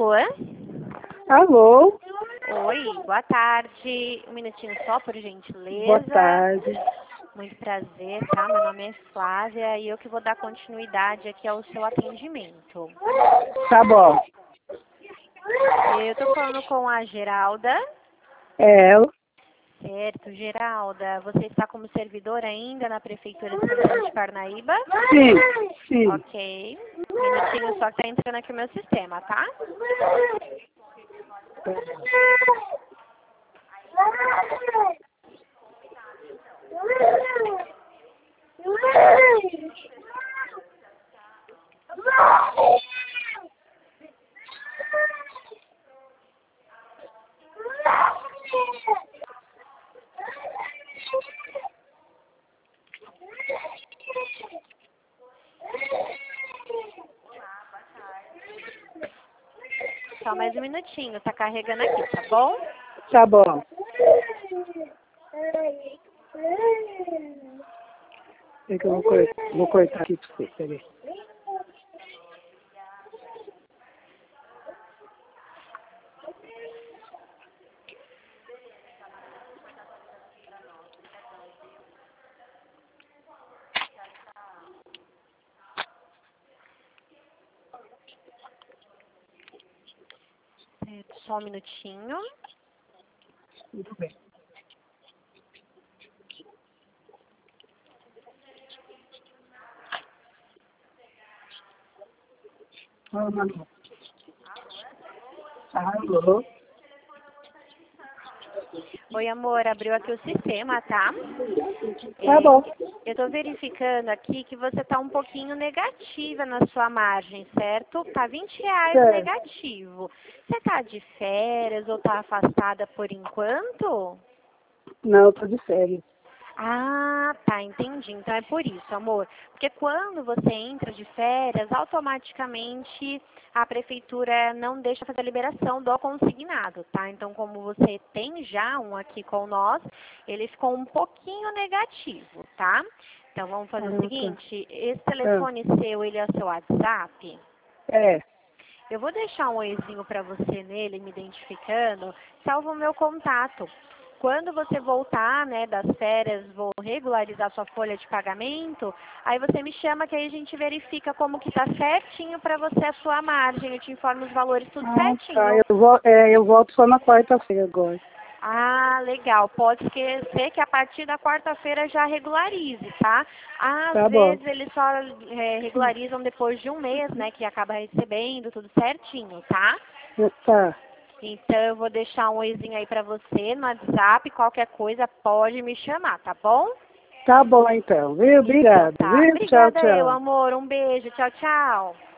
Alô? Alô? Oi, boa tarde. Um minutinho só, por gentileza. Boa tarde. Muito prazer, tá? Meu nome é Flávia e eu que vou dar continuidade aqui ao seu atendimento. Tá bom. Eu tô falando com a Geralda. É, eu? Certo, Geralda, você está como servidora ainda na Prefeitura de São José de Parnaíba? Sim, sim. Ok. Um minutinho só que tá entrando aqui o meu sistema, tá? Só mais um minutinho, tá carregando aqui, tá bom? Tá bom. É que eu vou cortar aqui pra você, peraí. Certo, só um minutinho. Tudo bem. Alô? Alô? Oi, amor, abriu aqui o sistema, tá? Tá bom. Eu tô verificando aqui que você tá um pouquinho negativa na sua margem, certo? Tá R$ 20 Certo. negativo. Você tá de férias ou tá afastada por enquanto? Não, eu tô de férias. Ah, tá, entendi. Então é por isso, amor. Porque quando você entra de férias, automaticamente a prefeitura não deixa fazer a liberação do consignado, tá? Então, como você tem já um aqui com nós, ele ficou um pouquinho negativo, tá? Então, vamos fazer o Tá. seguinte, esse telefone seu, ele é o seu WhatsApp? É, Eu vou deixar um oizinho para você nele, me identificando, salva o meu contato. Quando você voltar, né, das férias, vou regularizar sua folha de pagamento, aí você me chama que aí a gente verifica como que tá certinho para você a sua margem, eu te informo os valores tudo tá. certinho. Eu volto só na quarta-feira agora. Ah, legal. Pode ser que a partir da quarta-feira já regularize, tá? Às Tá bom. vezes eles só regularizam depois de um mês, né, que acaba recebendo tudo certinho, tá? Tá. Então, eu vou deixar um oizinho aí pra você no WhatsApp. Qualquer coisa, pode me chamar, tá bom? Tá bom então, viu? Então Obrigado, tá. viu? Tchau, Obrigada eu, tchau. amor. Um beijo. Tchau, tchau.